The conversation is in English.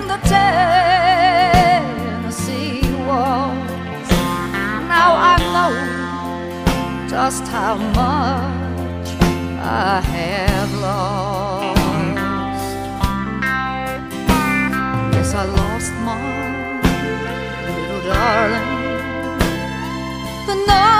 the Tennessee walls. Now I know just how much I have lost. Yes, I lost my little darling, but now